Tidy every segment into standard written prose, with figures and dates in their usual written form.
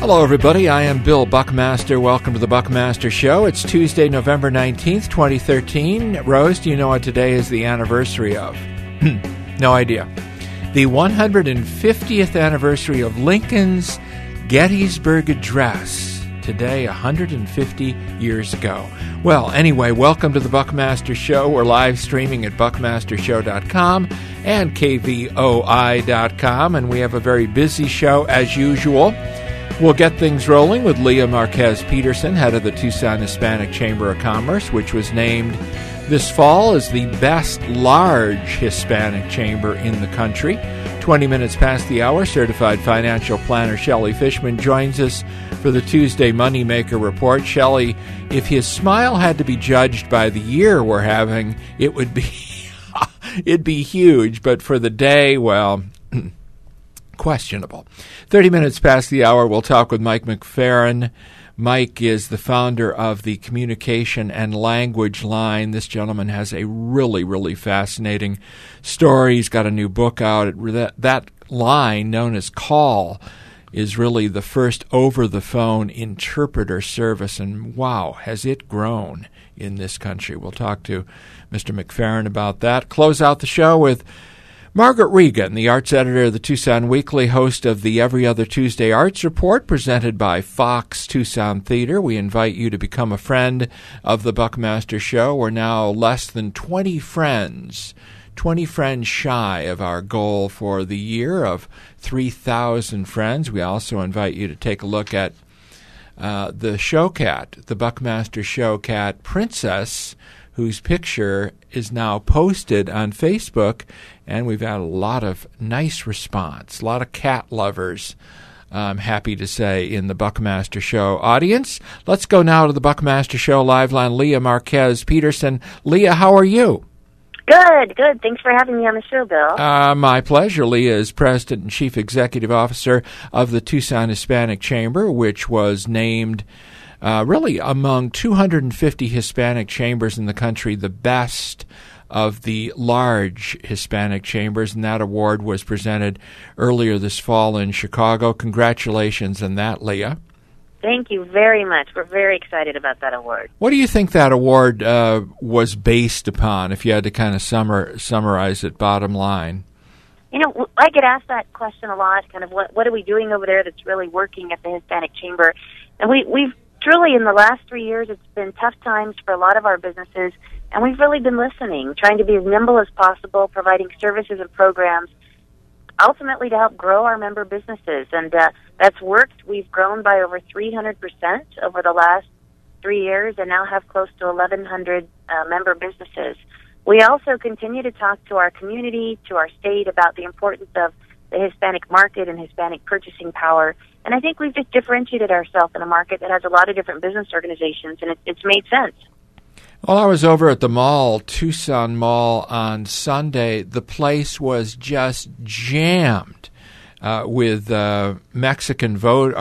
Hello, everybody. I am Bill Buckmaster. Welcome to the Buckmaster Show. It's Tuesday, November 19th, 2013. Rose, do you know what today is the anniversary of? No idea. The 150th anniversary of Lincoln's Gettysburg Address. Today, 150 years ago. Well, anyway, welcome to the Buckmaster Show. We're live streaming at buckmastershow.com and kvoi.com, and we have a very busy show as usual. We'll get things rolling with Leah Marquez Peterson, head of the Tucson Hispanic Chamber of Commerce, which was named this fall as the best large Hispanic chamber in the country. 20 minutes past the hour, certified financial planner Shelley Fishman joins us for the Tuesday Moneymaker Report. Shelley, if his smile had to be judged by the year we're having, it would be it'd be huge, but for the day, well, questionable. 30 minutes past the hour, we'll talk with Mike McFerrin. Mike is the founder of the Communication and Language Line. This gentleman has a really, really fascinating story. He's got a new book out. That line, known as CALL, is really the first over-the-phone interpreter service, and wow, has it grown in this country. We'll talk to Mr. McFerrin about that. Close out the show with Margaret Regan, the arts editor of the Tucson Weekly, host of the Every Other Tuesday Arts Report, presented by Fox Tucson Theater. We invite you to become a friend of the Buckmaster Show. We're now less than 20 friends shy of our goal for the year of 3,000 friends. We also invite you to take a look at the show cat, the Buckmaster Show cat Princess, whose picture is now posted on Facebook, and we've had a lot of nice response, a lot of cat lovers, I'm happy to say, in the Buckmaster Show audience. Let's go now to the Buckmaster Show live line, Leah Marquez Peterson. Leah, how are you? Good. Thanks for having me on the show, Bill. My pleasure. Leah is President and Chief Executive Officer of the Tucson Hispanic Chamber, which was named really among 250 Hispanic chambers in the country, the best of the large Hispanic chambers, and that award was presented earlier this fall in Chicago. Congratulations on that, Leah. Thank you very much. We're very excited about that award. What do you think that award was based upon, if you had to kind of summarize it, bottom line? You know, I get asked that question a lot, kind of what are we doing over there that's really working at the Hispanic Chamber? And we've truly, in the last 3 years, it's been tough times for a lot of our businesses, and we've really been listening, trying to be as nimble as possible, providing services and programs, ultimately to help grow our member businesses. And that's worked. We've grown by over 300% over the last 3 years and now have close to 1,100 member businesses. We also continue to talk to our community, to our state, about the importance of the Hispanic market and Hispanic purchasing power. And I think we've just differentiated ourselves in a market that has a lot of different business organizations, and it's made sense. Well, I was over at the mall, Tucson Mall, on Sunday. The place was just jammed with Mexican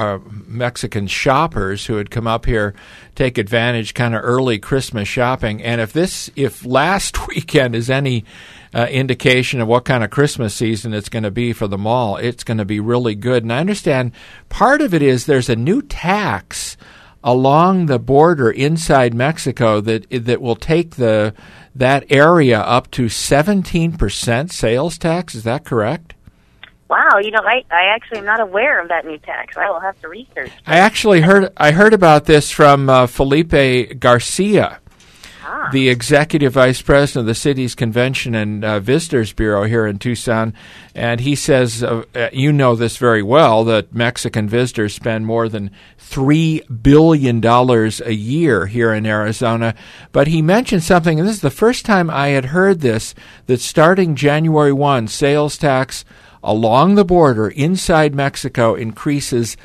shoppers who had come up here, take advantage, kind of early Christmas shopping. And if last weekend is any indication of what kind of Christmas season it's going to be for the mall, it's going to be really good. And I understand part of it is there's a new tax along the border inside Mexico that will take that area up to 17% sales tax. Is that correct? Wow, you know, I actually am not aware of that new tax. I will have to research. I heard about this from Felipe Garcia, the Executive Vice President of the city's Convention and Visitors Bureau here in Tucson, and he says, you know this very well, that Mexican visitors spend more than $3 billion a year here in Arizona. But he mentioned something, and this is the first time I had heard this, that starting January 1, sales tax along the border inside Mexico increases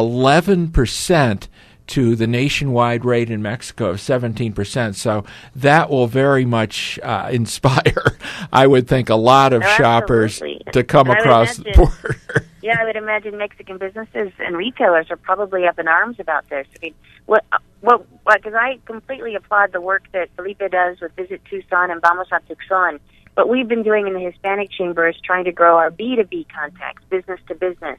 11% to the nationwide rate in Mexico of 17%. So that will very much inspire, I would think, a lot of shoppers to come across the border. Yeah, I would imagine Mexican businesses and retailers are probably up in arms about this. I mean, because I completely applaud the work that Felipe does with Visit Tucson and Vamos a Tucson. What we've been doing in the Hispanic Chamber is trying to grow our B2B contacts, business to business.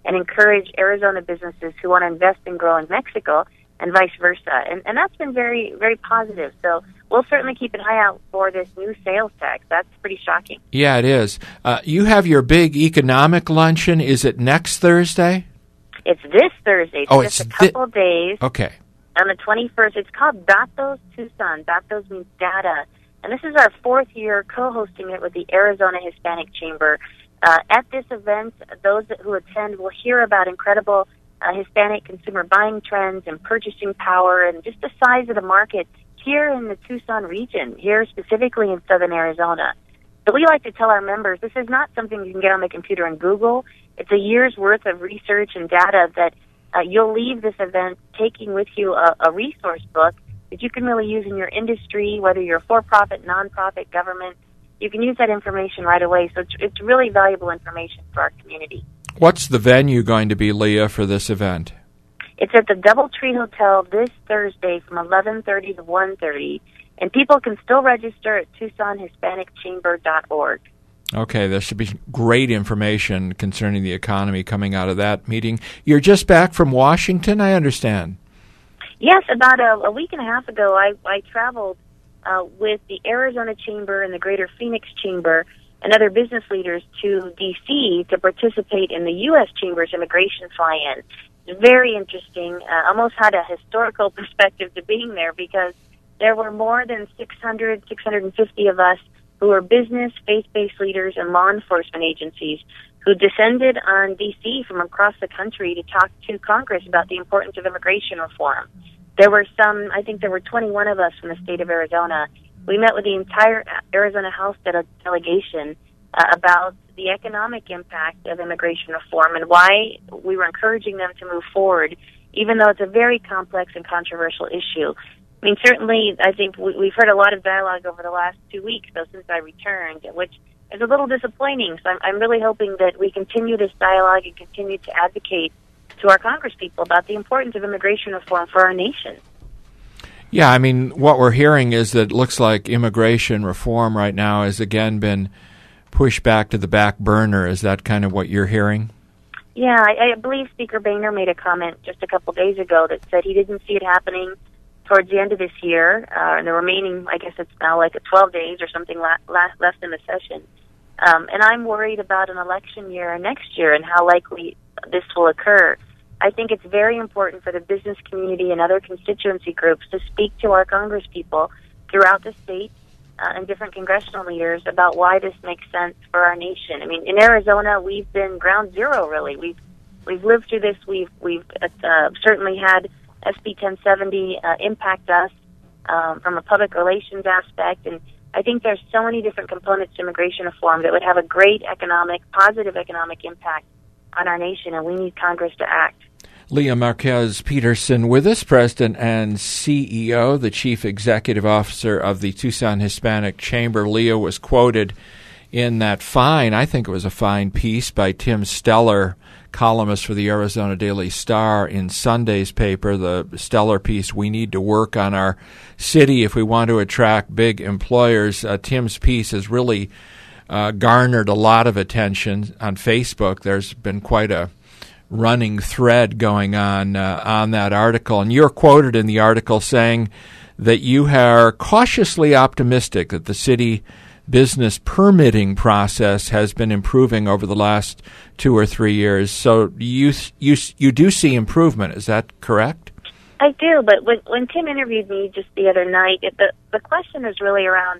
and encourage Arizona businesses who want to invest and grow in Mexico and vice versa. And that's been very, very positive. So we'll certainly keep an eye out for this new sales tax. That's pretty shocking. Yeah, it is. You have your big economic luncheon. Is it next Thursday? It's this Thursday. It's just a couple days. Okay. On the 21st. It's called Datos Tucson. Datos means data. And this is our fourth year co-hosting it with the Arizona Hispanic Chamber. At this event, those who attend will hear about incredible Hispanic consumer buying trends and purchasing power and just the size of the market here in the Tucson region, here specifically in southern Arizona. So we like to tell our members this is not something you can get on the computer and Google. It's a year's worth of research and data that you'll leave this event taking with you a resource book that you can really use in your industry, whether you're for-profit, non-profit, government. You can use that information right away. So it's really valuable information for our community. What's the venue going to be, Leah, for this event? It's at the DoubleTree Hotel this Thursday from 11:30 to 1:30, and people can still register at TucsonHispanicChamber.org. Okay, there should be great information concerning the economy coming out of that meeting. You're just back from Washington, I understand. Yes, about a week and a half ago, I traveled with the Arizona Chamber and the Greater Phoenix Chamber and other business leaders to D.C. to participate in the U.S. Chamber's immigration fly-in. It's very interesting. Almost had a historical perspective to being there because there were more than 650 of us who were business, faith-based leaders, and law enforcement agencies who descended on D.C. from across the country to talk to Congress about the importance of immigration reform. There were I think there were 21 of us from the state of Arizona. We met with the entire Arizona House delegation about the economic impact of immigration reform and why we were encouraging them to move forward, even though it's a very complex and controversial issue. I mean, certainly, I think we've heard a lot of dialogue over the last 2 weeks, though, since I returned, which is a little disappointing. So I'm really hoping that we continue this dialogue and continue to advocate to our congresspeople about the importance of immigration reform for our nation. Yeah, I mean, what we're hearing is that it looks like immigration reform right now has again been pushed back to the back burner. Is that kind of what you're hearing? Yeah, I believe Speaker Boehner made a comment just a couple days ago that said he didn't see it happening towards the end of this year, and the remaining, I guess it's now like 12 days or something left in the session. And I'm worried about an election year next year and how likely this will occur. I think it's very important for the business community and other constituency groups to speak to our congresspeople throughout the state and different congressional leaders about why this makes sense for our nation. I mean, in Arizona, we've been ground zero, really. We've lived through this. We've certainly had SB 1070 impact us from a public relations aspect, and I think there's so many different components to immigration reform that would have a great positive economic impact on our nation, and we need Congress to act. Leah Marquez Peterson with us, President and CEO, the Chief Executive Officer of the Tucson Hispanic Chamber. Leah was quoted in that I think it was a fine piece by Tim Steller, columnist for the Arizona Daily Star, in Sunday's paper, the Steller piece, "We Need to Work on Our City If We Want to Attract Big Employers." Tim's piece has really garnered a lot of attention on Facebook. There's been quite a running thread going on that article. And you're quoted in the article saying that you are cautiously optimistic that the city business permitting process has been improving over the last 2 or 3 years. So you do see improvement. Is that correct? I do, but when Tim interviewed me just the other night, the question is really around,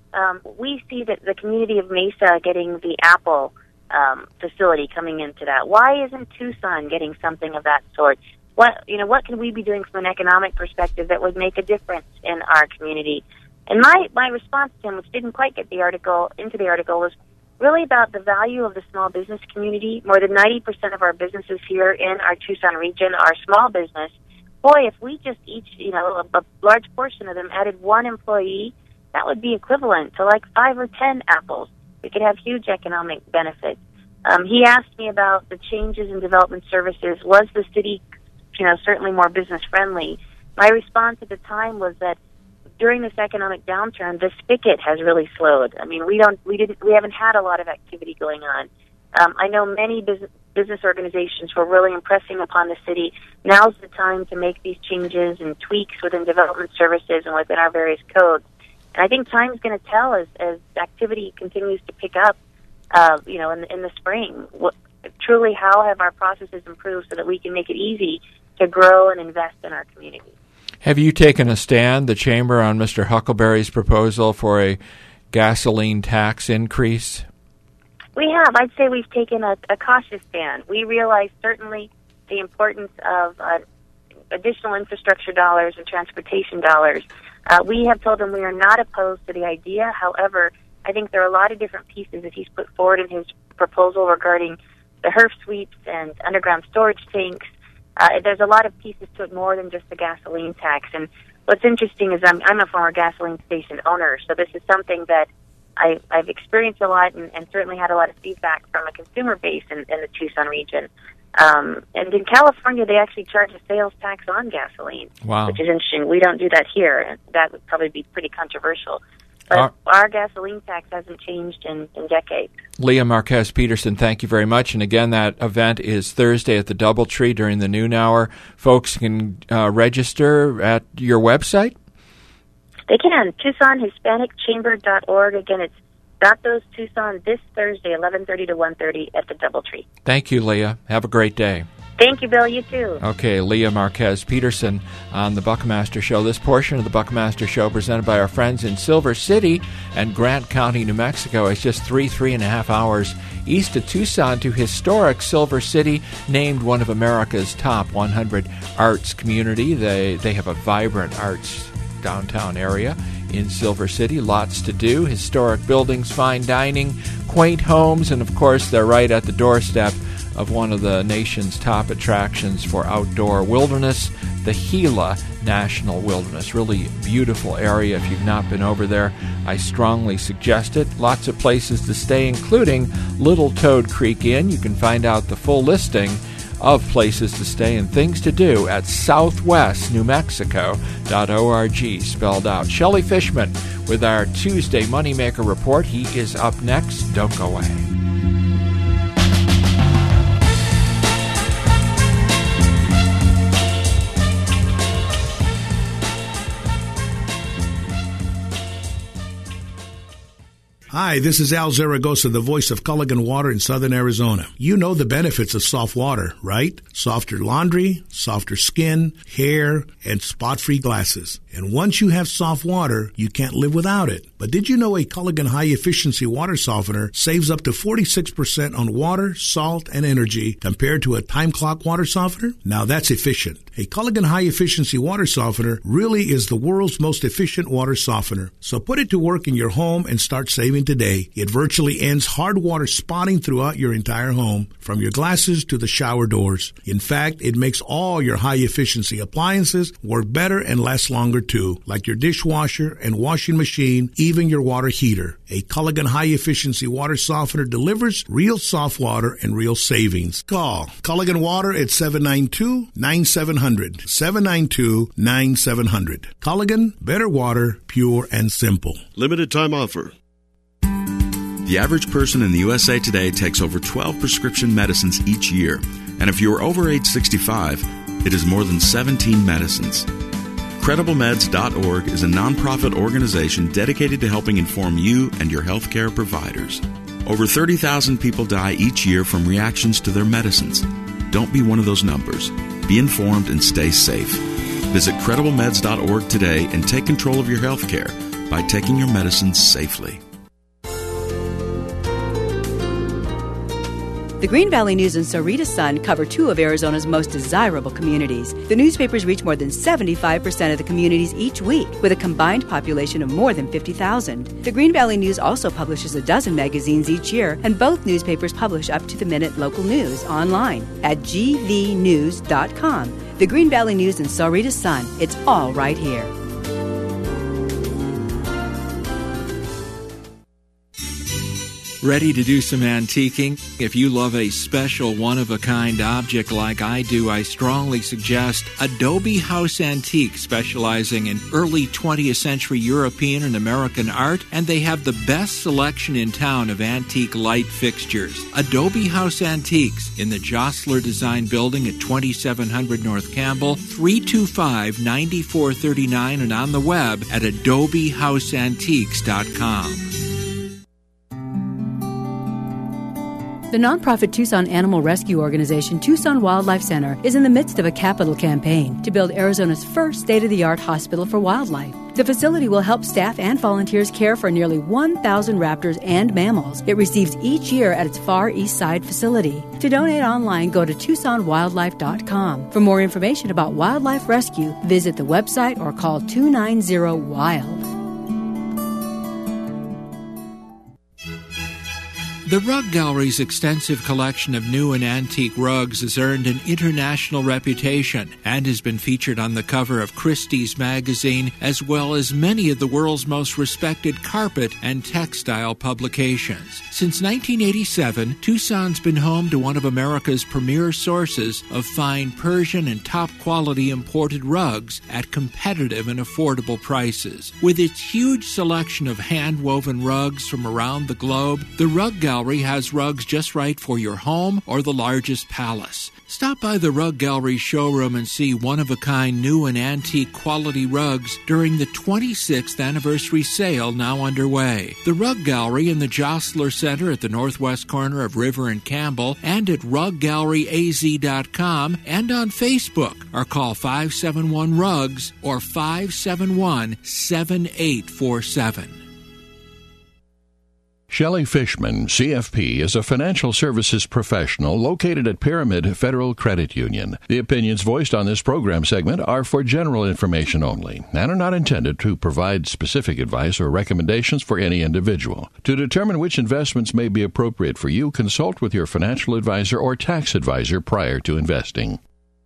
we see that the community of Mesa getting the Apple facility coming into that. Why isn't Tucson getting something of that sort? What can we be doing from an economic perspective that would make a difference in our community? And my response to him, which didn't quite get into the article, was really about the value of the small business community. More than 90% of our businesses here in our Tucson region are small business. Boy, if we just each, a large portion of them added one employee, that would be equivalent to like 5 or 10 apples. We could have huge economic benefits. He asked me about the changes in development services. Was the city, certainly more business friendly? My response at the time was that during this economic downturn, the spigot has really slowed. I mean, we haven't had a lot of activity going on. I know many business organizations who are really impressing upon the city. Now's the time to make these changes and tweaks within development services and within our various codes. And I think time's going to tell as activity continues to pick up, in the spring. Truly, how have our processes improved so that we can make it easy to grow and invest in our community? Have you taken a stand, the Chamber, on Mr. Huckleberry's proposal for a gasoline tax increase? We have. I'd say we've taken a cautious stand. We realize certainly the importance of additional infrastructure dollars and transportation dollars. We have told him we are not opposed to the idea. However, I think there are a lot of different pieces that he's put forward in his proposal regarding the HERF sweeps and underground storage tanks. There's a lot of pieces to it more than just the gasoline tax. And what's interesting is I'm a former gasoline station owner, so this is something that I've experienced a lot and certainly had a lot of feedback from a consumer base in the Tucson region. And in California, they actually charge a sales tax on gasoline, wow, which is interesting. We don't do that here, and that would probably be pretty controversial. But our gasoline tax hasn't changed in decades. Leah Marquez Peterson, thank you very much. And again, that event is Thursday at the Doubletree during the noon hour. Folks can register at your website? They can. TucsonHispanicChamber.org. Again, it's Got Those Tucson this Thursday, 11:30 to 1:30 at the Doubletree. Thank you, Leah. Have a great day. Thank you, Bill. You too. Okay, Leah Marquez Peterson on the Buckmaster Show. This portion of the Buckmaster Show presented by our friends in Silver City and Grant County, New Mexico. It's just 3.5 hours east of Tucson to historic Silver City, named one of America's top 100 arts community. They have a vibrant arts downtown area in Silver City. Lots to do. Historic buildings, fine dining, quaint homes, and of course they're right at the doorstep of one of the nation's top attractions for outdoor wilderness, the Gila National Wilderness. Really beautiful area. If you've not been over there, I strongly suggest it. Lots of places to stay, including Little Toad Creek Inn. You can find out the full listing of places to stay and things to do at southwestnewmexico.org, spelled out. Shelley Fishman with our Tuesday Moneymaker Report. He is up next. Don't go away. Hi, this is Al Zaragoza, the voice of Culligan Water in Southern Arizona. You know the benefits of soft water, right? Softer laundry, softer skin, hair, and spot-free glasses. And once you have soft water, you can't live without it. But did you know a Culligan high-efficiency water softener saves up to 46% on water, salt, and energy compared to a time clock water softener? Now that's efficient. A Culligan high-efficiency water softener really is the world's most efficient water softener. So put it to work in your home and start saving today. It virtually ends hard water spotting throughout your entire home, from your glasses to the shower doors. In fact, it makes all your high-efficiency appliances work better and last longer too, like your dishwasher and washing machine, even your water heater. A Culligan high-efficiency water softener delivers real soft water and real savings. Call Culligan Water at 792-9700. 792-9700. Culligan, better water, pure and simple. Limited time offer. The average person in the USA today takes over 12 prescription medicines each year. And if you're over age 65, it is more than 17 medicines. CredibleMeds.org is a nonprofit organization dedicated to helping inform you and your healthcare providers. Over 30,000 people die each year from reactions to their medicines. Don't be one of those numbers. Be informed and stay safe. Visit CredibleMeds.org today and take control of your healthcare by taking your medicines safely. The Green Valley News and Sahuarita Sun cover two of Arizona's most desirable communities. The newspapers reach more than 75% of the communities each week, with a combined population of more than 50,000. The Green Valley News also publishes a dozen magazines each year, and both newspapers publish up-to-the-minute local news online at gvnews.com. The Green Valley News and Sahuarita Sun. It's all right here. Ready to do some antiquing? If you love a special one-of-a-kind object like I do, I strongly suggest Adobe House Antique, specializing in early 20th century European and American art, and they have the best selection in town of antique light fixtures. Adobe House Antiques in the Jostler Design Building at 2700 North Campbell, 325-9439, and on the web at adobehouseantiques.com. The nonprofit Tucson Animal Rescue Organization, Tucson Wildlife Center, is in the midst of a capital campaign to build Arizona's first state-of-the-art hospital for wildlife. The facility will help staff and volunteers care for nearly 1,000 raptors and mammals it receives each year at its Far East Side facility. To donate online, go to TucsonWildlife.com. For more information about wildlife rescue, visit the website or call 290-WILD. The Rug Gallery's extensive collection of new and antique rugs has earned an international reputation and has been featured on the cover of Christie's magazine, as well as many of the world's most respected carpet and textile publications. Since 1987, Tucson's been home to one of America's premier sources of fine Persian and top-quality imported rugs at competitive and affordable prices. With its huge selection of hand-woven rugs from around the globe, the Rug Gallery has rugs just right for your home or the largest palace. Stop by the Rug Gallery showroom and see one-of-a-kind new and antique quality rugs during the 26th anniversary sale now underway. The Rug Gallery in the Jostler Center at the northwest corner of River and Campbell, and at ruggalleryaz.com and on Facebook, or call 571-RUGS or 571-7847. Shelley Fishman, CFP, is a financial services professional located at Pyramid Federal Credit Union. The opinions voiced on this program segment are for general information only and are not intended to provide specific advice or recommendations for any individual. To determine which investments may be appropriate for you, consult with your financial advisor or tax advisor prior to investing.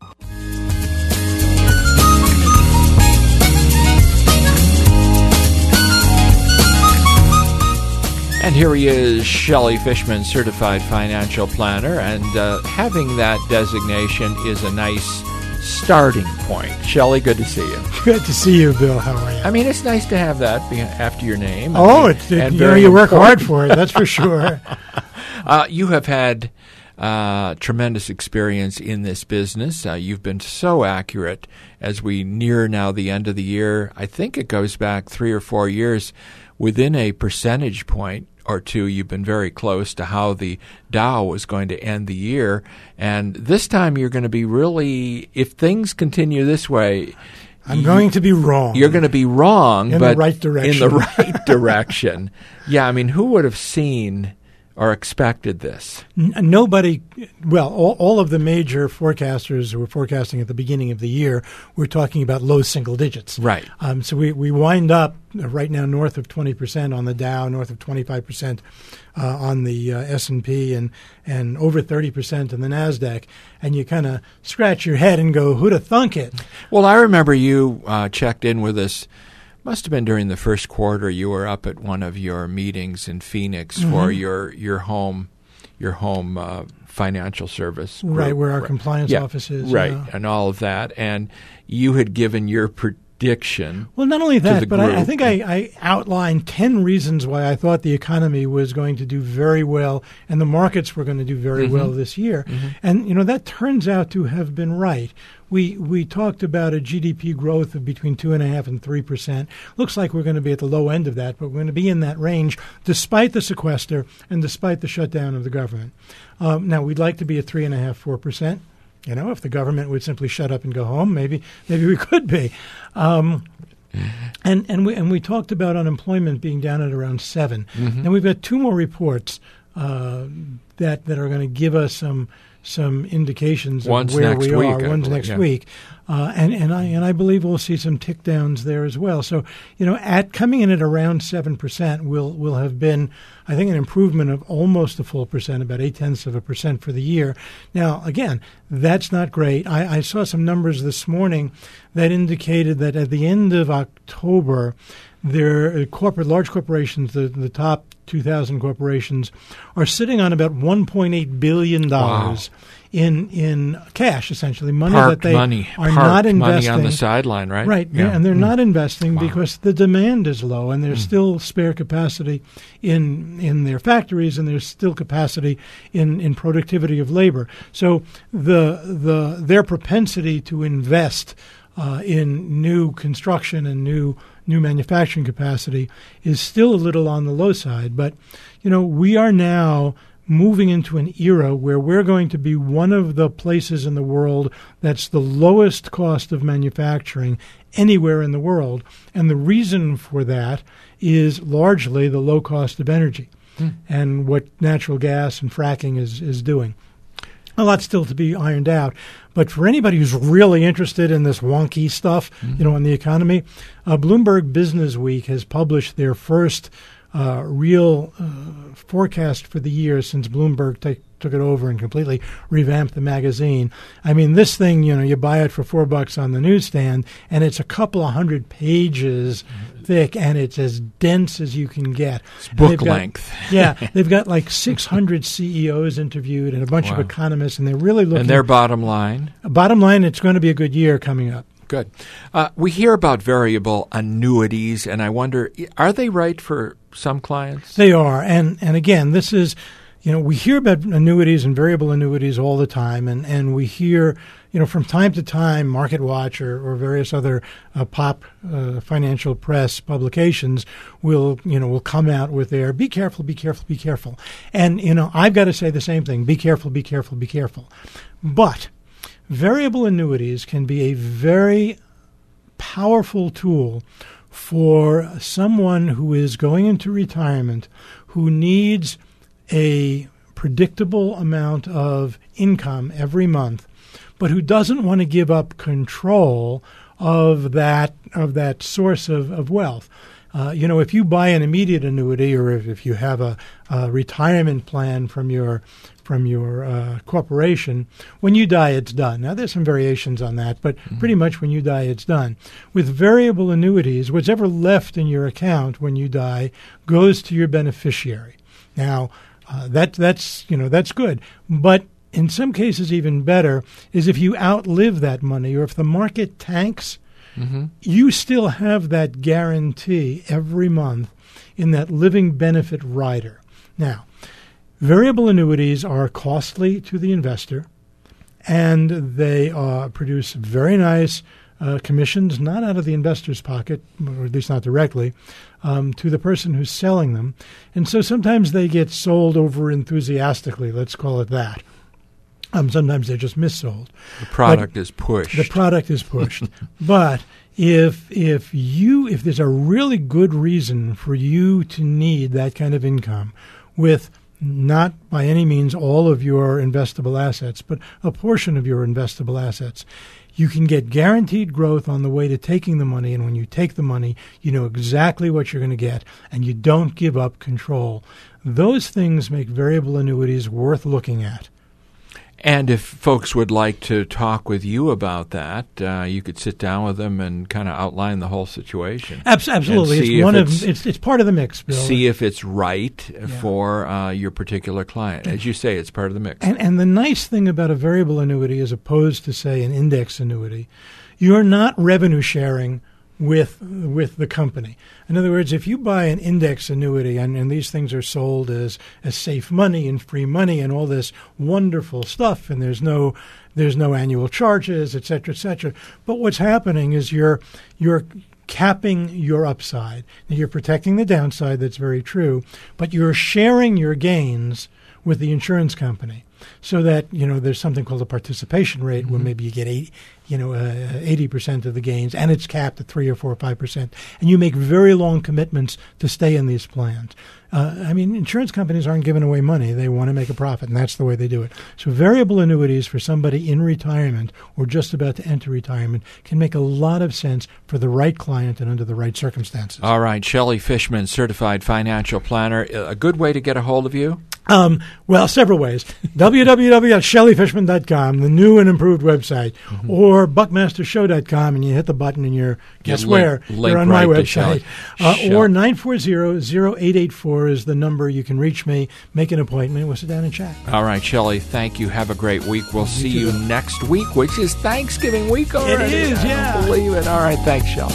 And here he is, Shelley Fishman, Certified Financial Planner, and having that designation is a nice starting point. Shelley, good to see you. Good to see you, Bill. How are you? I mean, it's nice to have that after your name. You work hard for it, that's for sure. You have had tremendous experience in this business. You've been so accurate as we near now the end of the year. I think it goes back 3 or 4 years. Within a percentage point or two, you've been very close to how the Dow was going to end the year. And this time you're going to be really, if things continue this way, I'm going to be wrong. You're going to be wrong, but in the right direction. In the right direction. Yeah, I mean, who would have seen or expected this? Nobody. Well, all of the major forecasters who were forecasting at the beginning of the year were talking about low single digits. Right. So we wind up right now north of 20% on the Dow, north of 25% on the S&P, and over 30% in the NASDAQ. And you kind of scratch your head and go, who'd have thunk it? Well, I remember you checked in with us. Must have been during the first quarter. You were up at one of your meetings in Phoenix for your home financial service group. Right, where our compliance office is. Right, and all of that. And you had given your prediction. Well, not only that, but I think I outlined 10 reasons why I thought the economy was going to do very well and the markets were going to do very well this year. And, that turns out to have been right. We talked about a GDP growth of between 2.5% and 3%. Looks like we're going to be at the low end of that, but we're going to be in that range despite the sequester and despite the shutdown of the government. Now, we'd like to be at 3.5%, 4%. If the government would simply shut up and go home, maybe we could be. And we talked about unemployment being down at around 7%. And we've got 2 more reports that are going to give us some indications of where we are. One's next week. And I believe we'll see some tick downs there as well. So, at coming in at around 7% will have been, I think, an improvement of almost a full percent, about 0.8% for the year. Now, again, that's not great. I saw some numbers this morning that indicated that at the end of October, large corporations, the top 2,000 corporations are sitting on about $1.8 billion in cash, essentially, money that they are not investing. Money on the sideline, right? Right, yeah. And they're not investing because the demand is low, and there's still spare capacity in their factories, and there's still capacity in productivity of labor. So their propensity to invest in new construction and new manufacturing capacity is still a little on the low side. But, we are now moving into an era where we're going to be one of the places in the world that's the lowest cost of manufacturing anywhere in the world. And the reason for that is largely the low cost of energy and what natural gas and fracking is doing. A lot still to be ironed out. But for anybody who's really interested in this wonky stuff, in the economy, Bloomberg Business Week has published their first real forecast for the year since Bloomberg took it over and completely revamped the magazine. I mean, this thing, you buy it for $4 on the newsstand, and it's a couple of 100 pages thick, and it's as dense as you can get. It's book length. They've got like 600 CEOs interviewed and a bunch of economists, and they're really looking. And their bottom line? Bottom line, it's going to be a good year coming up. Good. We hear about variable annuities, and I wonder, are they right for some clients? They are. And again, this is, we hear about annuities and variable annuities all the time, and we hear, from time to time, MarketWatch or various other pop financial press publications will come out with their be careful, be careful, be careful. And, I've got to say the same thing, be careful, be careful, be careful. But variable annuities can be a very powerful tool for someone who is going into retirement who needs a predictable amount of income every month, but who doesn't want to give up control of that source of wealth. If you buy an immediate annuity, or if you have a retirement plan from your corporation, when you die, it's done. Now, there's some variations on that, but pretty much when you die, it's done. With variable annuities, whatever left in your account when you die goes to your beneficiary. Now, that's good, but in some cases, even better is if you outlive that money, or if the market tanks. You still have that guarantee every month in that living benefit rider. Now, variable annuities are costly to the investor, and they produce very nice commissions, not out of the investor's pocket, or at least not directly, to the person who's selling them. And so sometimes they get sold over enthusiastically, let's call it that. Sometimes they're just missold. The product is pushed. The product is pushed. But if there's a really good reason for you to need that kind of income, with not by any means all of your investable assets, but a portion of your investable assets, you can get guaranteed growth on the way to taking the money. And when you take the money, you know exactly what you're going to get, and you don't give up control. Those things make variable annuities worth looking at. And if folks would like to talk with you about that, you could sit down with them and kind of outline the whole situation. Absolutely, it's part of the mix, Bill. See if it's right for your particular client. As you say, it's part of the mix. And the nice thing about a variable annuity, as opposed to, say, an index annuity, you're not revenue sharing with the company. In other words, if you buy an index annuity, and these things are sold as safe money and free money and all this wonderful stuff, and there's no annual charges, et cetera, but what's happening is you're capping your upside. Now, you're protecting the downside, that's very true, but you're sharing your gains with the insurance company, so that there's something called a participation rate, where maybe you get 80% of the gains, and it's capped at 3 or 4 or 5%, and you make very long commitments to stay in these plans. Insurance companies aren't giving away money; they want to make a profit, and that's the way they do it. So, variable annuities for somebody in retirement or just about to enter retirement can make a lot of sense for the right client and under the right circumstances. All right, Shelley Fishman, certified financial planner. A good way to get a hold of you? Well, several ways. www.shelleyfishman.com, the new and improved website, or buckmastershow.com, and you hit the button and you're, guess where? You're on my website. Or 940-0884 is the number you can reach me, make an appointment, we'll sit down and chat. All right, Shelley, thank you. Have a great week. We'll see you next week, which is Thanksgiving week already. It is, yeah. I don't believe it. All right, thanks, Shelley.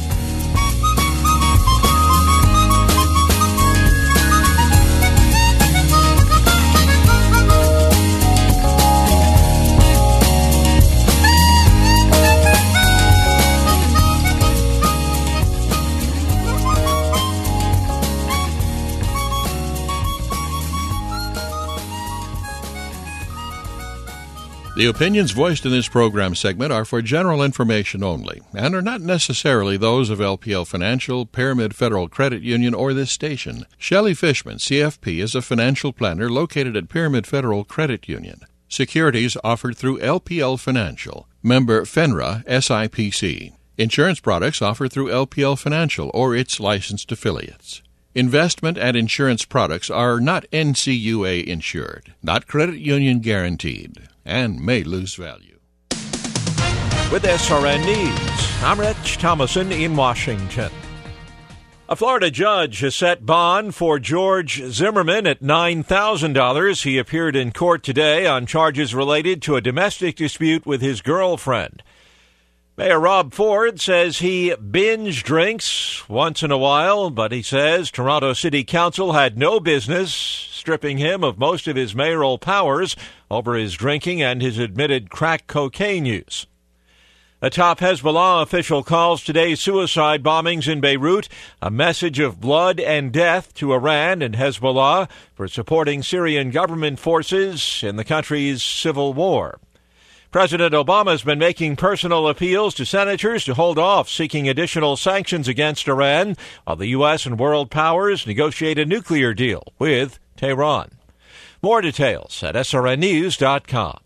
The opinions voiced in this program segment are for general information only and are not necessarily those of LPL Financial, Pyramid Federal Credit Union, or this station. Shelley Fishman, CFP, is a financial planner located at Pyramid Federal Credit Union. Securities offered through LPL Financial, member FINRA SIPC. Insurance products offered through LPL Financial or its licensed affiliates. Investment and insurance products are not NCUA insured, not credit union guaranteed, and may lose value. With SRN News, I'm Rich Thomason in Washington. A Florida judge has set bond for George Zimmerman at $9,000. He appeared in court today on charges related to a domestic dispute with his girlfriend. Mayor Rob Ford says he binge drinks once in a while, but he says Toronto City Council had no business stripping him of most of his mayoral powers over his drinking and his admitted crack cocaine use. A top Hezbollah official calls today's suicide bombings in Beirut a message of blood and death to Iran and Hezbollah for supporting Syrian government forces in the country's civil war. President Obama has been making personal appeals to senators to hold off seeking additional sanctions against Iran while the U.S. and world powers negotiate a nuclear deal with Tehran. More details at srnnews.com.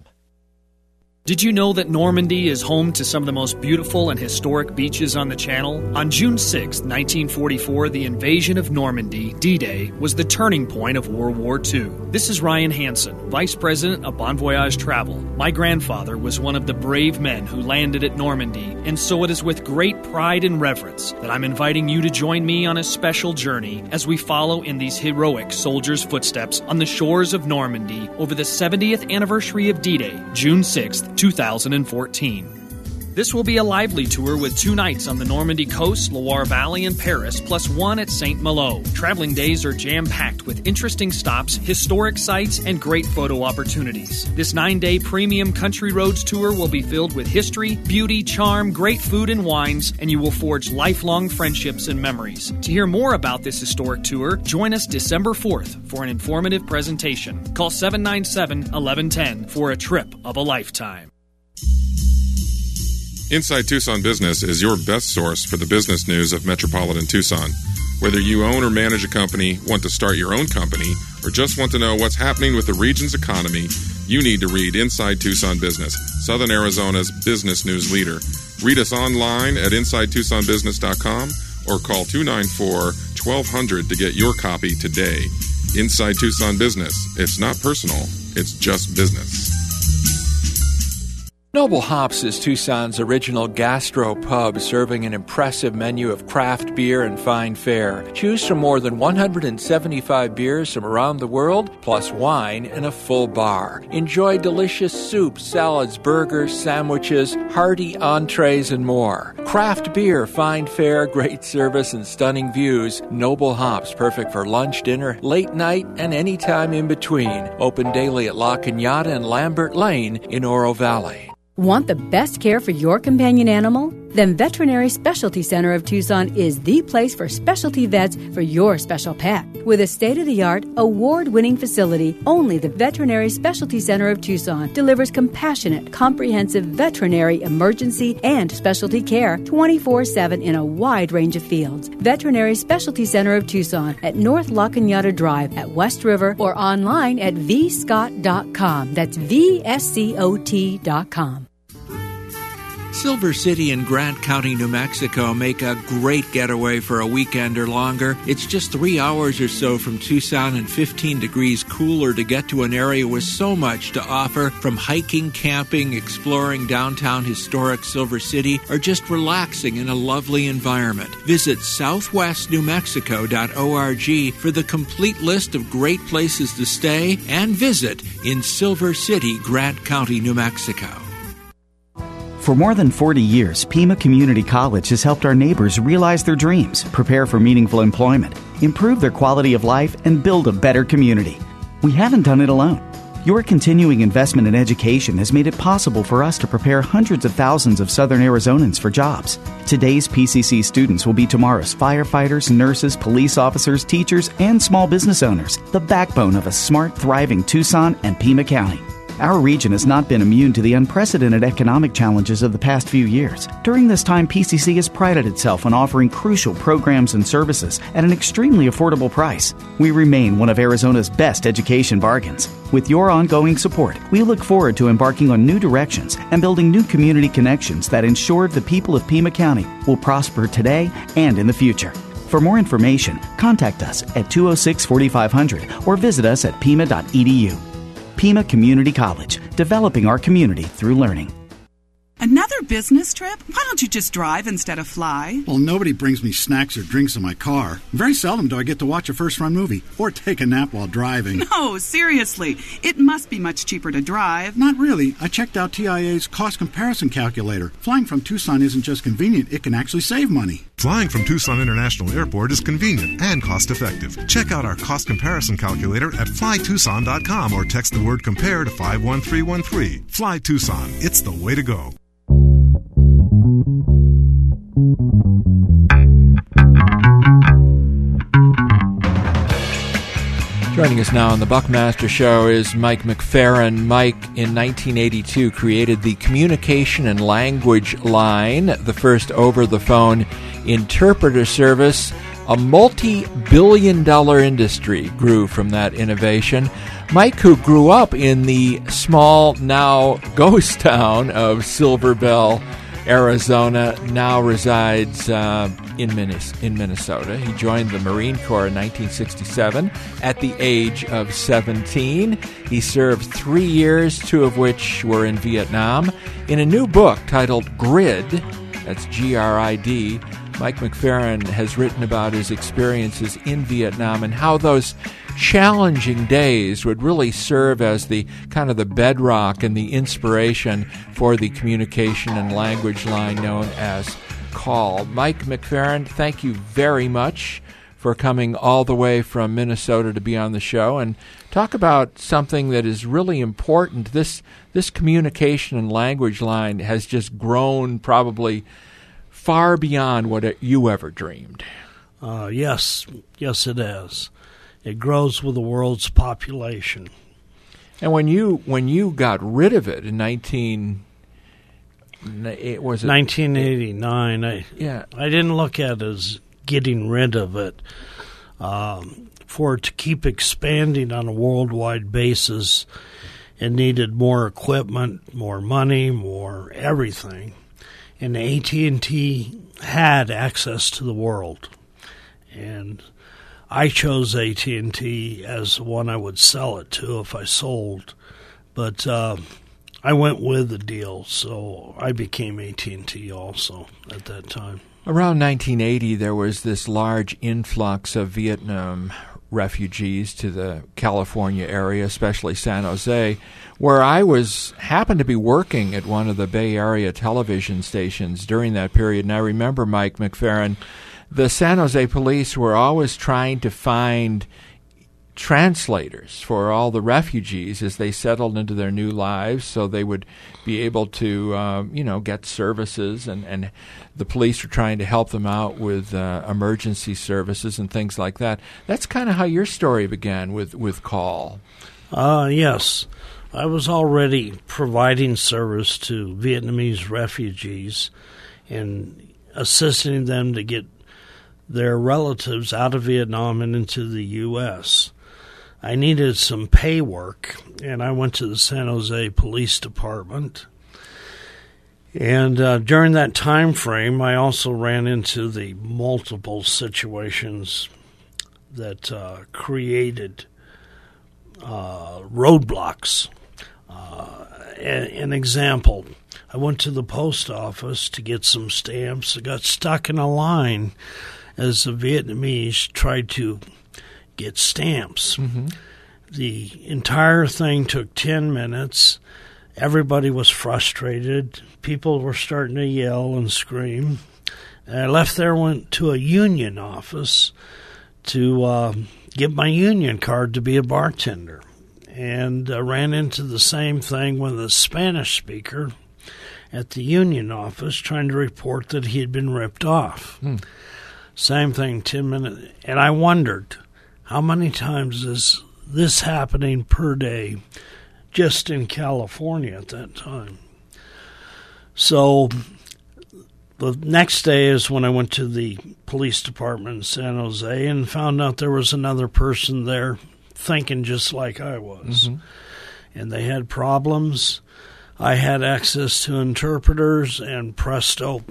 Did you know that Normandy is home to some of the most beautiful and historic beaches on the Channel? On June 6, 1944, the invasion of Normandy, D-Day, was the turning point of World War II. This is Ryan Hansen, Vice President of Bon Voyage Travel. My grandfather was one of the brave men who landed at Normandy, and so it is with great pride and reverence that I'm inviting you to join me on a special journey as we follow in these heroic soldiers' footsteps on the shores of Normandy over the 70th anniversary of D-Day, June 6th, 2014. This will be a lively tour with 2 nights on the Normandy coast, Loire Valley, and Paris, plus 1 at St. Malo. Traveling days are jam-packed with interesting stops, historic sites, and great photo opportunities. This 9-day premium country roads tour will be filled with history, beauty, charm, great food and wines, and you will forge lifelong friendships and memories. To hear more about this historic tour, join us December 4th for an informative presentation. Call 797-1110 for a trip of a lifetime. Inside Tucson Business is your best source for the business news of Metropolitan Tucson. Whether you own or manage a company, want to start your own company, or just want to know what's happening with the region's economy, you need to read Inside Tucson Business, Southern Arizona's business news leader. Read us online at InsideTucsonBusiness.com or call 294-1200 to get your copy today. Inside Tucson Business. It's not personal, it's just business. Noble Hops is Tucson's original gastro pub, serving an impressive menu of craft beer and fine fare. Choose from more than 175 beers from around the world, plus wine and a full bar. Enjoy delicious soups, salads, burgers, sandwiches, hearty entrees, and more. Craft beer, fine fare, great service, and stunning views. Noble Hops, perfect for lunch, dinner, late night, and any time in between. Open daily at La Cañada and Lambert Lane in Oro Valley. Want the best care for your companion animal? Then Veterinary Specialty Center of Tucson is the place for specialty vets for your special pet. With a state-of-the-art, award-winning facility, only the Veterinary Specialty Center of Tucson delivers compassionate, comprehensive veterinary emergency and specialty care 24/7 in a wide range of fields. Veterinary Specialty Center of Tucson at North La Cañada Drive at West River or online at vscott.com. That's VSCOT.com. Silver City and Grant County, New Mexico make a great getaway for a weekend or longer. It's just 3 hours or so from Tucson and 15 degrees cooler to get to an area with so much to offer, from hiking, camping, exploring downtown historic Silver City, or just relaxing in a lovely environment. Visit southwestnewmexico.org for the complete list of great places to stay and visit in Silver City, Grant County, New Mexico. For more than 40 years, Pima Community College has helped our neighbors realize their dreams, prepare for meaningful employment, improve their quality of life, and build a better community. We haven't done it alone. Your continuing investment in education has made it possible for us to prepare hundreds of thousands of Southern Arizonans for jobs. Today's PCC students will be tomorrow's firefighters, nurses, police officers, teachers, and small business owners, the backbone of a smart, thriving Tucson and Pima County. Our region has not been immune to the unprecedented economic challenges of the past few years. During this time, PCC has prided itself on offering crucial programs and services at an extremely affordable price. We remain one of Arizona's best education bargains. With your ongoing support, we look forward to embarking on new directions and building new community connections that ensure the people of Pima County will prosper today and in the future. For more information, contact us at 206-4500 or visit us at pima.edu. Pima Community College, developing our community through learning. Another business trip? Why don't you just drive instead of fly? Well, nobody brings me snacks or drinks in my car. Very seldom do I get to watch a first-run movie or take a nap while driving. No, seriously. It must be much cheaper to drive. Not really. I checked out TIA's cost comparison calculator. Flying from Tucson isn't just convenient, it can actually save money. Flying from Tucson International Airport is convenient and cost-effective. Check out our cost comparison calculator at flytucson.com or text the word compare to 51313. Fly Tucson. It's the way to go. Joining us now on the Buckmaster Show is Mike McFerrin. Mike, in 1982, created the Communication and Language Line, the first over-the-phone interpreter service. A multi-billion-dollar industry grew from that innovation. Mike, who grew up in the small, now ghost town of Silver Bell, Arizona, now resides in Minnesota. He joined the Marine Corps in 1967 at the age of 17. He served 3 years, 2 of which were in Vietnam. In a new book titled Grid, that's G-R-I-D, Mike McFerrin has written about his experiences in Vietnam and how those challenging days would really serve as the kind of the bedrock and the inspiration for the communication and language line known as CALL. Mike McFerrin, thank you very much for coming all the way from Minnesota to be on the show and talk about something that is really important. This communication and language line has just grown probably far beyond what you ever dreamed. Yes, it has. It grows with the world's population. And when you got rid of it in 1989, I didn't look at it as getting rid of it. For it to keep expanding on a worldwide basis, it needed more equipment, more money, more everything. And AT&T had access to the world. And I chose AT&T as the one I would sell it to if I sold. But I went with the deal, so I became AT&T also at that time. Around 1980, there was this large influx of Vietnam refugees to the California area, especially San Jose, where I happened to be working at one of the Bay Area television stations during that period. And I remember, Mike McFerrin, the San Jose police were always trying to find translators for all the refugees as they settled into their new lives so they would be able to, get services. And the police were trying to help them out with emergency services and things like that. That's kind of how your story began with CALL. Yes. I was already providing service to Vietnamese refugees and assisting them to get their relatives out of Vietnam and into the U.S. I needed some pay work, and I went to the San Jose Police Department. And during that time frame, I also ran into the multiple situations that created roadblocks. An example, I went to the post office to get some stamps. I got stuck in a line as the Vietnamese tried to get stamps. Mm-hmm. The entire thing took 10 minutes. Everybody was frustrated. People were starting to yell and scream. And I left there, went to a union office to get my union card to be a bartender. And ran into the same thing with a Spanish speaker at the union office trying to report that he had been ripped off. Same thing, 10 minutes. And I wondered, how many times is this happening per day just in California at that time? So the next day is when I went to the police department in San Jose and found out there was another person there thinking just like I was. And they had problems. I had access to interpreters, and presto,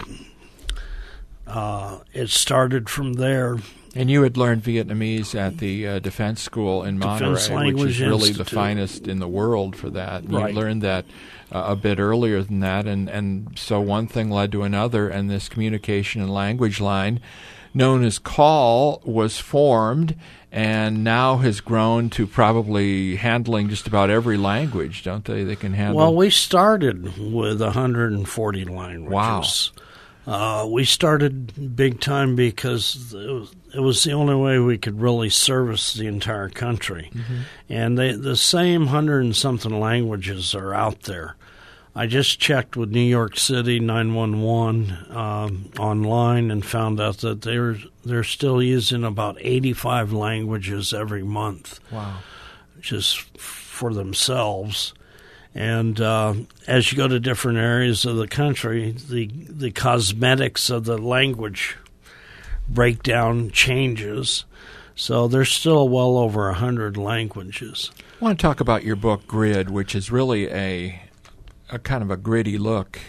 it started from there. And you had learned Vietnamese at the defense school in Monterey, which is really the finest in the world for that. And Right. you learned that a bit earlier than that, and so one thing led to another, and this communication and language line, known as CALL, was formed, and now has grown to probably handling just about every language, don't they? They can handle... Well, we started with 140 languages. Wow. We started big time because it was the only way we could really service the entire country. And the same 100 and something languages are out there. I just checked with New York City 911 online and found out that they're still using about 85 languages every month. Wow. Just for themselves. And as you go to different areas of the country, the cosmetics of the language breakdown changes. So there's still well over 100 languages. I want to talk about your book, Grid, which is really a kind of a gritty look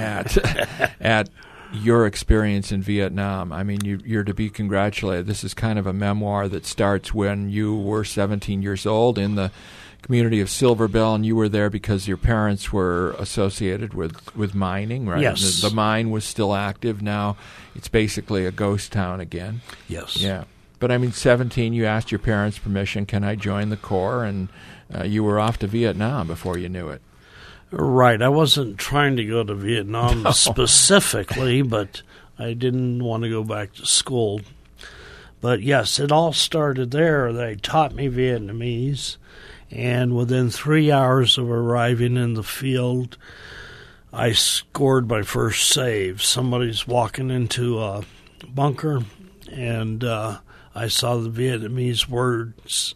at your experience in Vietnam. I mean, you're to be congratulated. This is kind of a memoir that starts when you were 17 years old in the community of Silver Bell, and you were there because your parents were associated with mining, right? Yes. The mine was still active. Now it's basically a ghost town again. Yes. Yeah. But, I mean, 17, you asked your parents' permission, can I join the Corps? And you were off to Vietnam before you knew it. Right. I wasn't trying to go to Vietnam specifically, but I didn't want to go back to school. But, yes, it all started there. They taught me Vietnamese, and within 3 hours of arriving in the field, I scored my first save. Somebody's walking into a bunker, and I saw the Vietnamese words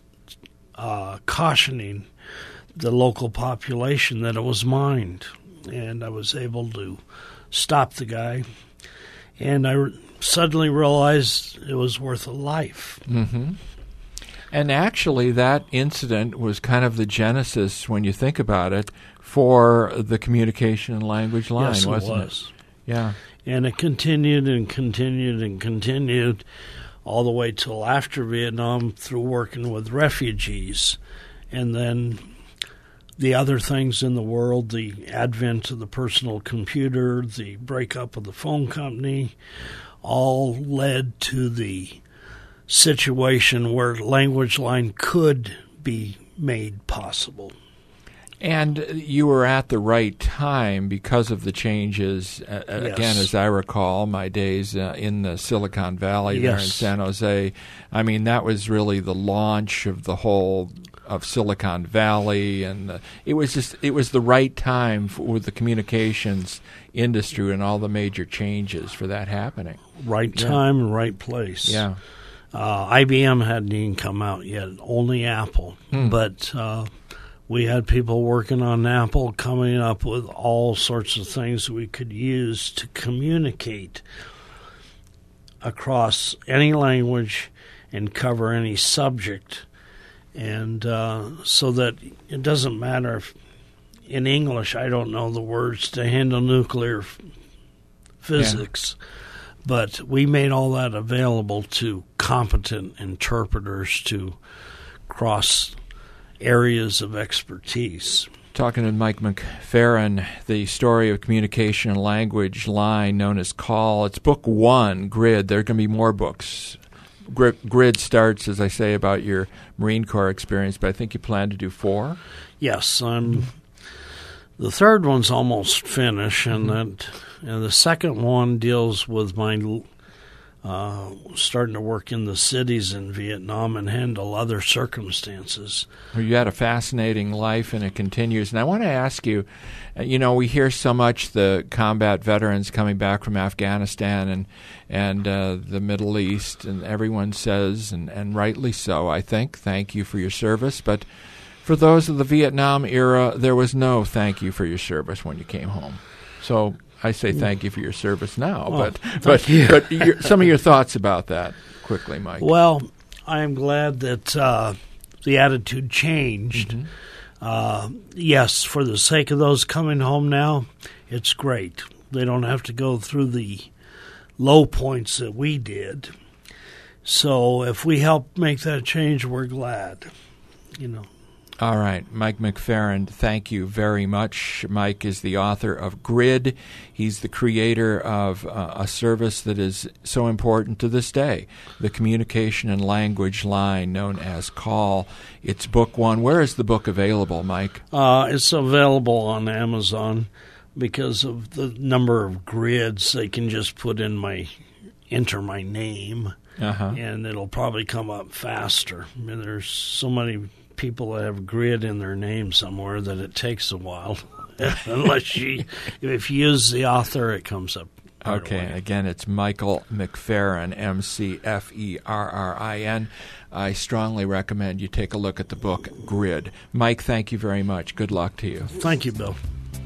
cautioning the local population that it was mined, and I was able to stop the guy, and I suddenly realized it was worth a life. Mm-hmm. And actually that incident was kind of the genesis, when you think about it, for the communication and language line, yes, wasn't it? Was. Yeah. And it continued and continued and continued all the way till after Vietnam, through working with refugees. And then the other things in the world, the advent of the personal computer, the breakup of the phone company, all led to the situation where Language Line could be made possible. And you were at the right time because of the changes. Again, as I recall, my days in the Silicon Valley there in San Jose, I mean, that was really the launch of the whole of Silicon Valley, and it was the right time with the communications industry and all the major changes for that happening. Right time, right place. Yeah. IBM hadn't even come out yet, only Apple. But we had people working on Apple coming up with all sorts of things we could use to communicate across any language and cover any subject. And so that it doesn't matter in English, I don't know the words to handle nuclear physics. Yeah. But we made all that available to competent interpreters to cross areas of expertise. Talking to Mike McFerrin, the story of communication and language line known as CALL. It's book 1, Grid. There are going to be more books. Grid starts, as I say, about your Marine Corps experience, but I think you plan to do 4? Yes. The third one's almost finished, and the second one deals with my starting to work in the cities in Vietnam and handle other circumstances. Well, you had a fascinating life, and it continues. And I want to ask you, we hear so much the combat veterans coming back from Afghanistan and the Middle East, and everyone says, and rightly so, I think, thank you for your service. But for those of the Vietnam era, there was no thank you for your service when you came home. So I say thank you for your service now, but some of your thoughts about that quickly, Mike. Well, I am glad that the attitude changed. Yes, for the sake of those coming home now, it's great. They don't have to go through the low points that we did. So if we help make that change, we're glad. All right, Mike McFerrin, thank you very much. Mike is the author of Grid. He's the creator of a service that is so important to this day, the communication and language line known as CALL. It's book 1. Where is the book available, Mike? It's available on Amazon because of the number of grids. They can just enter my name, and it'll probably come up faster. I mean, there's so many people that have grid in their name somewhere that it takes a while. If you use the author, it comes up. Okay, again, it's Michael McFerrin, McFerrin. I strongly recommend you take a look at the book Grid. Mike, thank you very much. Good luck to you. Thank you, Bill.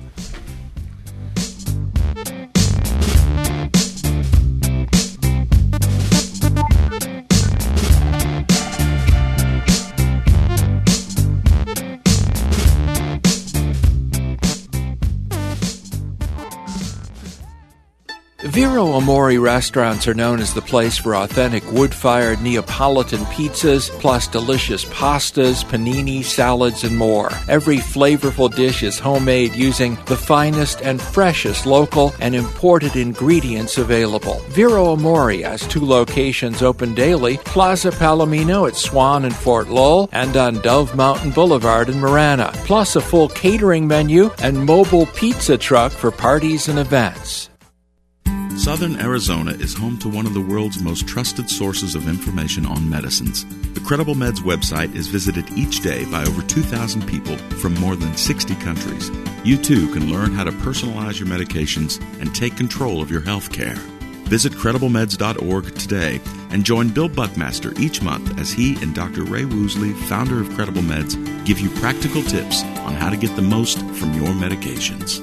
Vero Amore restaurants are known as the place for authentic wood-fired Neapolitan pizzas, plus delicious pastas, panini, salads, and more. Every flavorful dish is homemade using the finest and freshest local and imported ingredients available. Vero Amore has 2 locations open daily, Plaza Palomino at Swan and Fort Lowell, and on Dove Mountain Boulevard in Marana, plus a full catering menu and mobile pizza truck for parties and events. Southern Arizona is home to one of the world's most trusted sources of information on medicines. The Credible Meds website is visited each day by over 2,000 people from more than 60 countries. You too can learn how to personalize your medications and take control of your health care. Visit CredibleMeds.org today and join Bill Buckmaster each month as he and Dr. Ray Woosley, founder of Credible Meds, give you practical tips on how to get the most from your medications.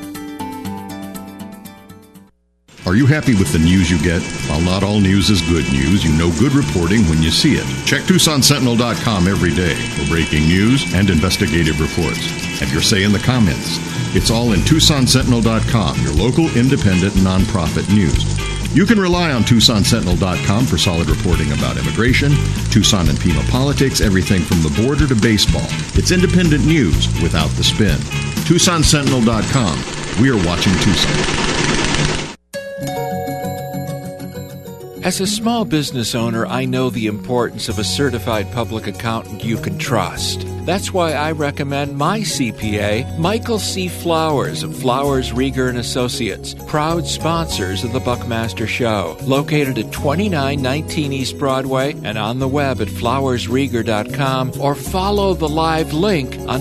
Are you happy with the news you get? While not all news is good news, you know good reporting when you see it. Check TucsonSentinel.com every day for breaking news and investigative reports. Have your say in the comments. It's all in TucsonSentinel.com, your local independent nonprofit news. You can rely on TucsonSentinel.com for solid reporting about immigration, Tucson and Pima politics, everything from the border to baseball. It's independent news without the spin. TucsonSentinel.com. We're watching Tucson. As a small business owner, I know the importance of a certified public accountant you can trust. That's why I recommend my CPA, Michael C. Flowers of Flowers, Rieger & Associates, proud sponsors of the Buckmaster Show, located at 2919 East Broadway and on the web at flowersrieger.com, or follow the live link on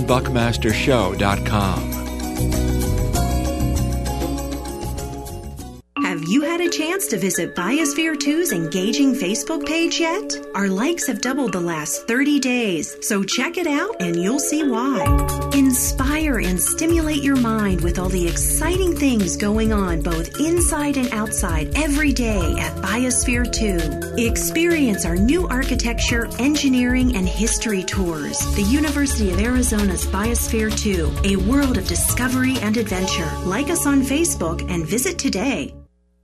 buckmastershow.com. Have you had a chance to visit Biosphere 2's engaging Facebook page yet? Our likes have doubled the last 30 days, so check it out and you'll see why. Inspire and stimulate your mind with all the exciting things going on both inside and outside every day at Biosphere 2. Experience our new architecture, engineering, and history tours. The University of Arizona's Biosphere 2, a world of discovery and adventure. Like us on Facebook and visit today.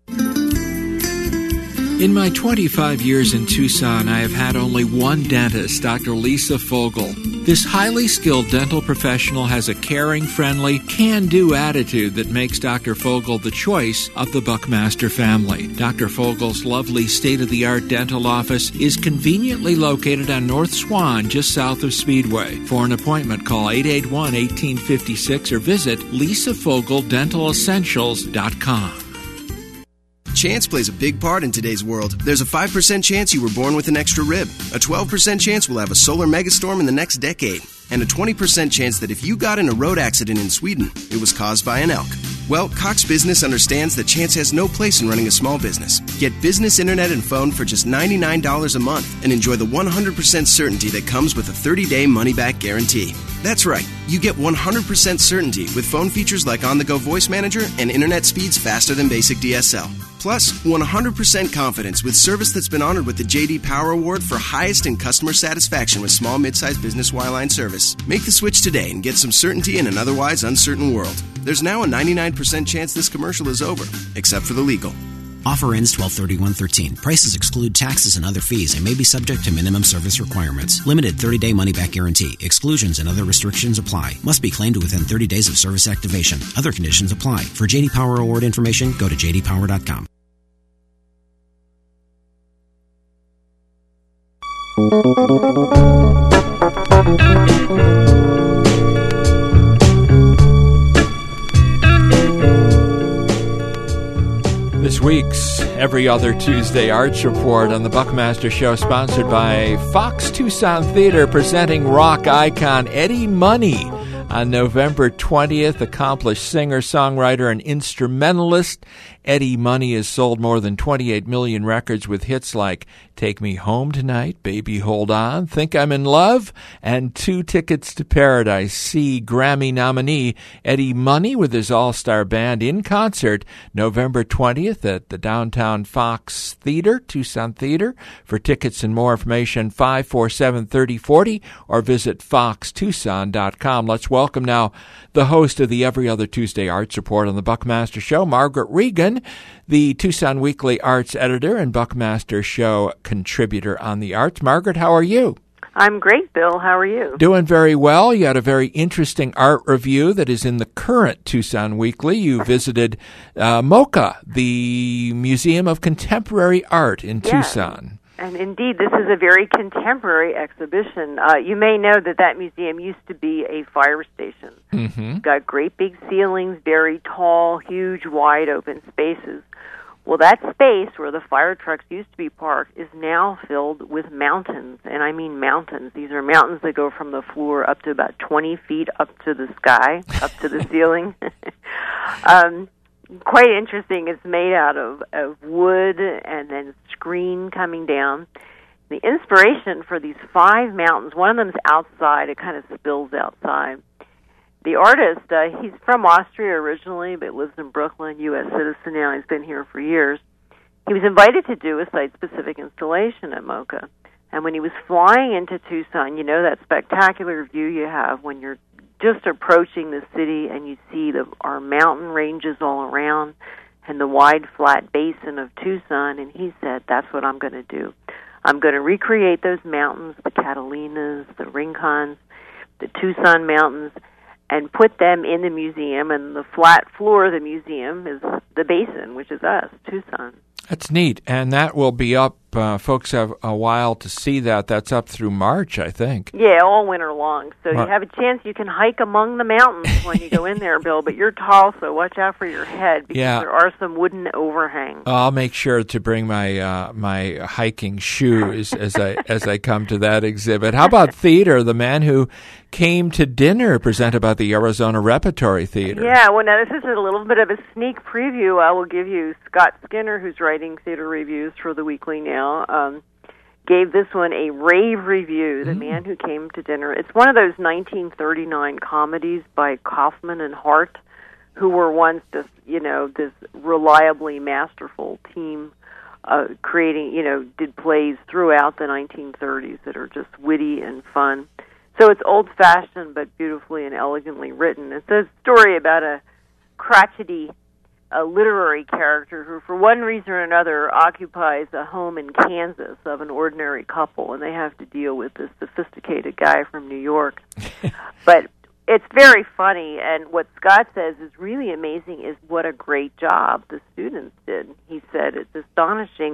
In my 25 years in Tucson, I have had only one dentist, Dr. Lisa Fogel. This highly skilled dental professional has a caring, friendly, can-do attitude that makes Dr. Fogel the choice of the Buckmaster family. Dr. Fogel's lovely state-of-the-art dental office is conveniently located on North Swan, just south of Speedway. For an appointment, call 881-1856 or visit lisafogeldentaLessentials.com. Chance plays a big part in today's world. There's a 5% chance you were born with an extra rib, a 12% chance we'll have a solar megastorm in the next decade, and a 20% chance that if you got in a road accident in Sweden, it was caused by an elk. Well, Cox Business understands that chance has no place in running a small business. Get business internet and phone for just $99 a month and enjoy the 100% certainty that comes with a 30-day money-back guarantee. That's right, you get 100% certainty with phone features like on-the-go voice manager and internet speeds faster than basic DSL. Plus, 100% confidence with service that's been honored with the J.D. Power Award for highest in customer satisfaction with small, mid-sized business wireline service. Make the switch today and get some certainty in an otherwise uncertain world. There's now a 99% chance this commercial is over, except for the legal. Offer ends 12/31/13. Prices exclude taxes and other fees and may be subject to minimum service requirements. Limited 30-day money-back guarantee. Exclusions and other restrictions apply. Must be claimed within 30 days of service activation. Other conditions apply. For J.D. Power Award information, go to jdpower.com. This week's Every Other Tuesday Arts Report on the Buckmaster Show, sponsored by Fox Tucson Theater, presenting rock icon Eddie Money on November 20th. Accomplished singer, songwriter, and instrumentalist, Eddie Money has sold more than 28 million records with hits like Take Me Home Tonight, Baby Hold On, Think I'm in Love, and 2 Tickets to Paradise. See Grammy nominee Eddie Money with his all-star band in concert November 20th at the Downtown Fox Theater, Tucson Theater. For tickets and more information, 547-3040 or visit foxtucson.com. Let's welcome now the host of the Every Other Tuesday Arts Report on the Buckmaster Show, Margaret Regan, the Tucson Weekly Arts editor and Buckmaster Show contributor on the arts. Margaret, how are you? I'm great, Bill. How are you? Doing very well. You had a very interesting art review that is in the current Tucson Weekly. You visited MoCA, the Museum of Contemporary Art in Tucson. And indeed, this is a very contemporary exhibition. You may know that museum used to be a fire station. Mm-hmm. It's got great big ceilings, very tall, huge, wide open spaces. Well, that space where the fire trucks used to be parked is now filled with mountains, and I mean mountains. These are mountains that go from the floor up to about 20 feet up to the sky, up to the ceiling. Quite interesting. It's made out of wood and then screen coming down. The inspiration for these 5 mountains, one of them is outside. It kind of spills outside. The artist, he's from Austria originally, but lives in Brooklyn, U.S. citizen now. He's been here for years. He was invited to do a site-specific installation at MoCA. And when he was flying into Tucson, you know that spectacular view you have when you're just approaching the city and you see our mountain ranges all around and the wide, flat basin of Tucson. And he said, that's what I'm going to do. I'm going to recreate those mountains, the Catalinas, the Rincons, the Tucson mountains, and put them in the museum, and the flat floor of the museum is the basin, which is us, Tucson. That's neat, and that will be up folks have a while to see that. That's up through March, I think. Yeah, all winter long. So you have a chance you can hike among the mountains when you go in there, Bill, but you're tall, so watch out for your head because there are some wooden overhangs. I'll make sure to bring my my hiking shoes as I come to that exhibit. How about theater? The Man Who Came to Dinner presented by the Arizona Repertory Theater. Yeah, well, now this is a little bit of a sneak preview. I will give you Scott Skinner, who's writing theater reviews for the Weekly now, gave this one a rave review, The Man Who Came to Dinner. It's one of those 1939 comedies by Kaufman and Hart, who were once this reliably masterful team creating, did plays throughout the 1930s that are just witty and fun. So it's old-fashioned but beautifully and elegantly written. It's a story about a crotchety literary character who, for one reason or another, occupies a home in Kansas of an ordinary couple, and they have to deal with this sophisticated guy from New York. But it's very funny, and what Scott says is really amazing is what a great job the students did. He said it's astonishing.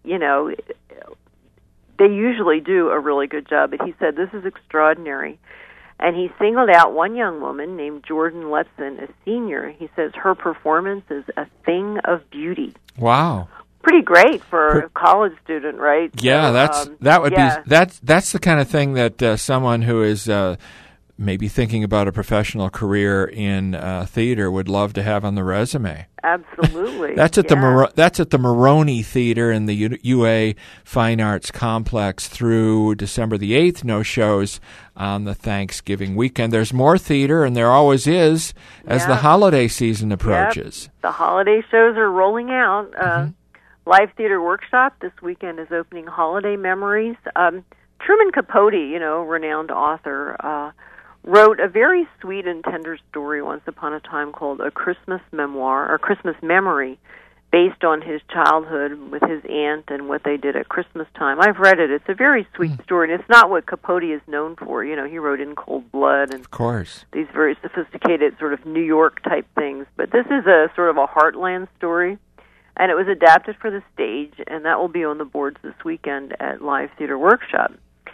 They usually do a really good job, but he said this is extraordinary. And he singled out one young woman named Jordan Letson, a senior. He says her performance is a thing of beauty. Wow. Pretty great for a college student, right? Yeah, so, that's the kind of thing that someone who is maybe thinking about a professional career in theater would love to have on the resume. Absolutely. That's at the Maroney Theater in the UA Fine Arts Complex through December the 8th. No shows on the Thanksgiving weekend. There's more theater, and there always is as the holiday season approaches. Yep. The holiday shows are rolling out. Live Theater Workshop this weekend is opening Holiday Memories. Truman Capote, renowned author, wrote a very sweet and tender story once upon a time called A Christmas Memoir, or Christmas Memory, based on his childhood with his aunt and what they did at Christmas time. I've read it. It's a very sweet story, and it's not what Capote is known for. He wrote In Cold Blood and of course these very sophisticated sort of New York-type things. But this is a sort of a heartland story, and it was adapted for the stage, and that will be on the boards this weekend at Live Theater Workshop.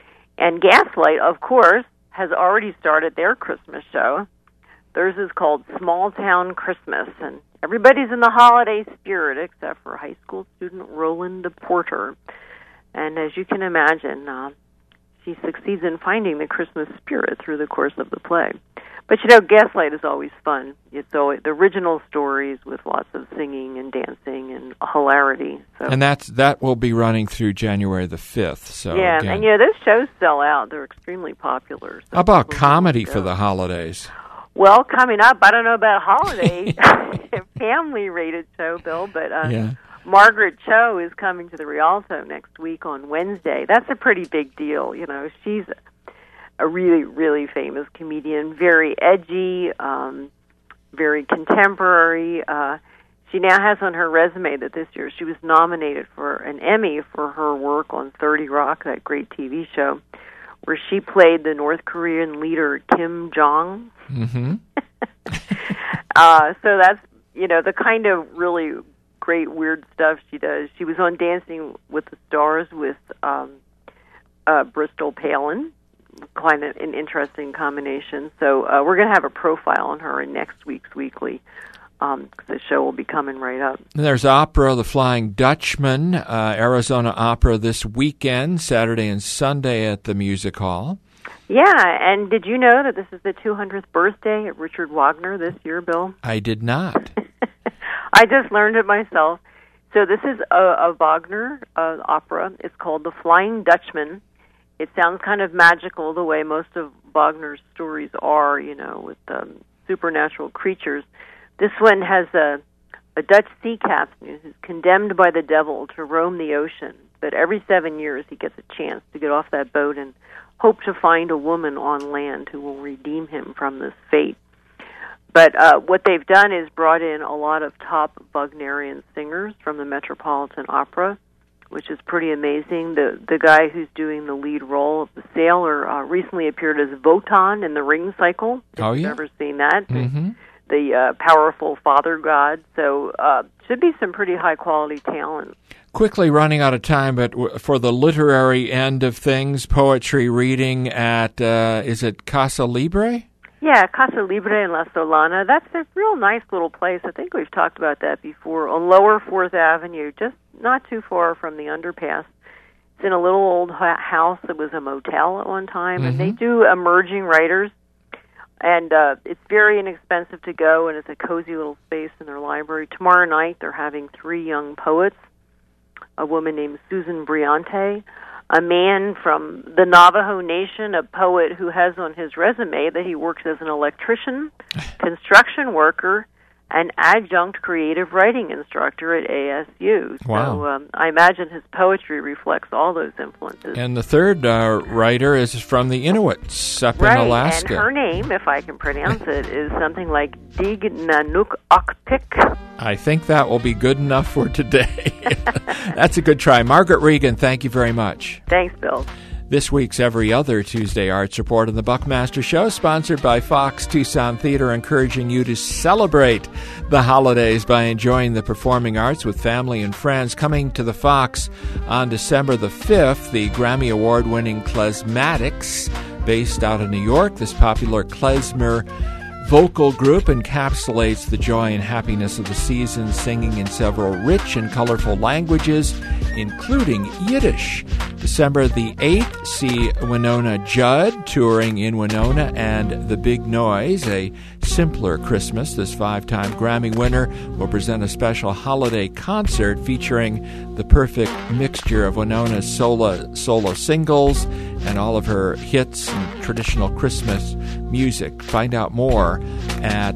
And Gaslight, of course, has already started their Christmas show. Theirs is called Small Town Christmas, and everybody's in the holiday spirit except for high school student Roland Porter. And as you can imagine, she succeeds in finding the Christmas spirit through the course of the play. But Gaslight is always fun. It's always the original stories with lots of singing and dancing and hilarity. So. And that will be running through January the 5th. So yeah, again. and those shows sell out. They're extremely popular. So how about comedy for the holidays? Well, coming up, I don't know about holiday family-rated show, Bill, but Margaret Cho is coming to the Rialto next week on Wednesday. That's a pretty big deal. She's a really, really famous comedian, very edgy, very contemporary. She now has on her resume that this year she was nominated for an Emmy for her work on 30 Rock, that great TV show, where she played the North Korean leader Kim Jong. Mm-hmm. So that's, the kind of really great, weird stuff she does. She was on Dancing with the Stars with Bristol Palin. Quite an interesting combination. So we're going to have a profile on her in next week's Weekly. The show will be coming right up. And there's opera, The Flying Dutchman, Arizona Opera this weekend, Saturday and Sunday at the Music Hall. Yeah, and did you know that this is the 200th birthday of Richard Wagner this year, Bill? I did not. I just learned it myself. So this is a Wagner opera. It's called The Flying Dutchman. It sounds kind of magical the way most of Wagner's stories are, with supernatural creatures. This one has a Dutch sea captain who's condemned by the devil to roam the ocean, but every 7 years he gets a chance to get off that boat and hope to find a woman on land who will redeem him from this fate. But what they've done is brought in a lot of top Wagnerian singers from the Metropolitan Opera, which is pretty amazing. The guy who's doing the lead role of the sailor recently appeared as Wotan in the Ring Cycle. Oh, yeah. You've never seen that. Mm-hmm. the powerful father god. So should be some pretty high-quality talent. Quickly running out of time, but for the literary end of things, poetry reading at, is it Casa Libre? Yeah, Casa Libre in La Solana. That's a real nice little place. I think we've talked about that before. On Lower 4th Avenue, just not too far from the underpass. It's in a little old house that was a motel at one time, and they do emerging writers. And it's very inexpensive to go, and it's a cozy little space in their library. Tomorrow night, they're having 3 young poets, a woman named Susan Briante, a man from the Navajo Nation, a poet who has on his resume that he works as an electrician, construction worker, and adjunct creative writing instructor at ASU. Wow. So I imagine his poetry reflects all those influences. And the third writer is from the Inuits up in Alaska. And her name, if I can pronounce it, is something like Dig Nanuk Okpik. I think that will be good enough for today. That's a good try. Margaret Regan, thank you very much. Thanks, Bill. This week's Every Other Tuesday Arts Report on the Buckmaster Show, sponsored by Fox Tucson Theater, encouraging you to celebrate the holidays by enjoying the performing arts with family and friends. Coming to the Fox on December the 5th, the Grammy Award-winning Klezmatics, based out of New York. This popular klezmer vocal group encapsulates the joy and happiness of the season, singing in several rich and colorful languages, including Yiddish. December the 8th, see Winona Judd touring in Winona and The Big Noise, a simpler Christmas. This 5-time Grammy winner will present a special holiday concert featuring the perfect mixture of Winona's solo singles and all of her hits and traditional Christmas music. Find out more at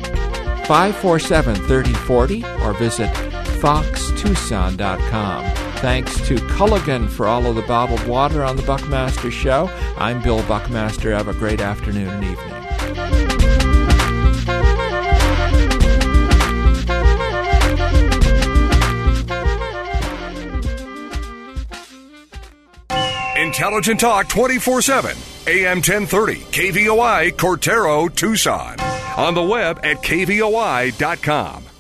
547-3040 or visit foxtucson.com. Thanks to Culligan for all of the bottled water on the Buckmaster Show. I'm Bill Buckmaster. Have a great afternoon and evening. Intelligent Talk 24/7. AM 1030, KVOI, Cortero, Tucson. On the web at kvoi.com.